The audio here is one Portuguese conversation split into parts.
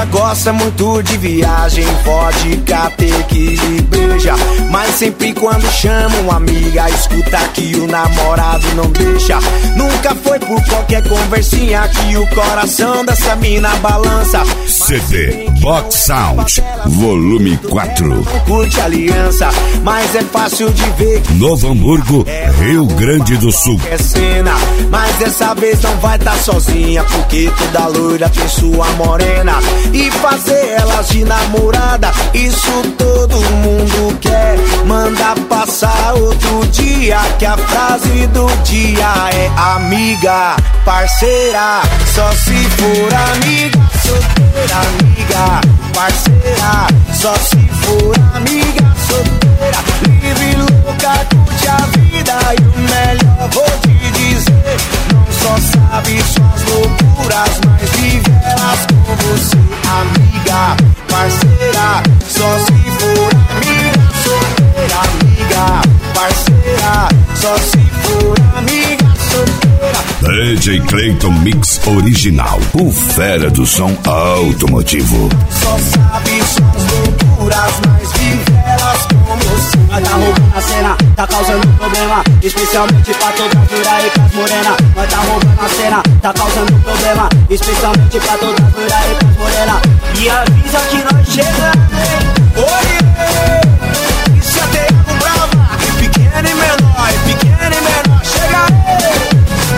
Ela gosta muito de viagem, vodka, tequila e breja. Mas sempre quando chama uma amiga, escuta que o namorado não deixa. Nunca foi por qualquer conversinha que o coração dessa mina balança. CD Box Sound, volume 4. Não curte aliança, mas é fácil de ver que Novo Hamburgo, Rio Grande do Sul. é cena, mas dessa vez não vai tá sozinha, porque toda loira tem sua morena. E fazer elas de namorada, isso todo mundo quer. Manda passar outro dia, que a frase do dia é: amiga, parceira, só se for amiga. Solteira, amiga, parceira, só se for amiga. Solteira, livre, louca, curte a vida. E o melhor vou te dizer, não só sabe suas loucuras, mas vive elas com você. Amiga, parceira, só se for amiga. Solteira, amiga, parceira, só se for amiga. Solteira. DJ Clayton Mix Original, o fera do som automotivo. Só sabe suas loucuras, mas vive elas com você. Nós tá roubando a cena, tá causando problema, especialmente pra todas as loiras e pras morena. Nós tá roubando a cena, tá causando problema, especialmente pra todas as loiras e pras morena. E avisa que nós chegamos, hein? Oi, isso é Thiago Brava, pequeno e menor, pequeno e menor, chega aí.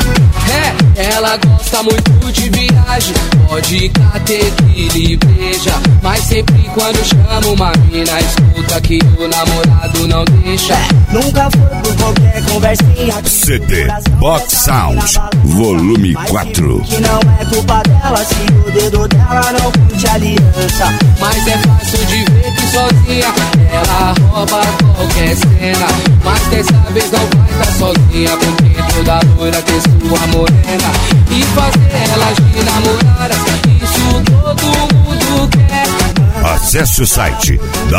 Ela gosta muito de viagem, vodka, tequila e breja. Mas sempre quando chama uma mina, escuta que o namorado não deixa. Nunca foi por qualquer conversinha. CD Box Sound, volume 4. Que não é culpa dela se o dedo dela não curte aliança. Mas é fácil de ver que sozinha ela rouba qualquer cena. Mas dessa vez não vai tá sozinha, porque toda loira tem sua morena. E fazer elas de namoradas, isso todo mundo quer. Acesse o site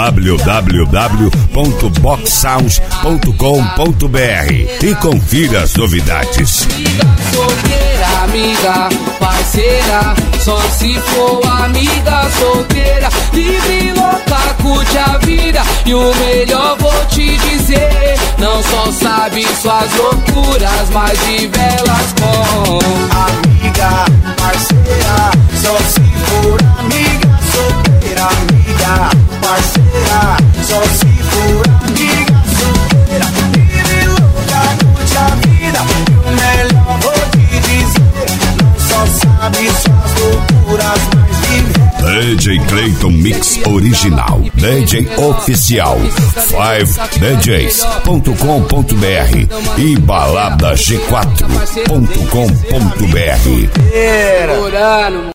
www.boxsound.com.br e confira as novidades. Amiga solteira, amiga parceira, só se for amiga solteira. Livre, louca, curte a vida. E o melhor vou te dizer, não só sabe suas loucuras, mas vive elas com amiga, parceira, só se for amiga. Solteira, amiga, parceira, só se for amiga. Solteira, livre, louca, curte a vida. E o melhor vou te dizer, não só sabe suas loucuras, mas vive. DJ Clayton Mix Original, DJ Oficial, 5DJs.com.br e baladag4.com.br.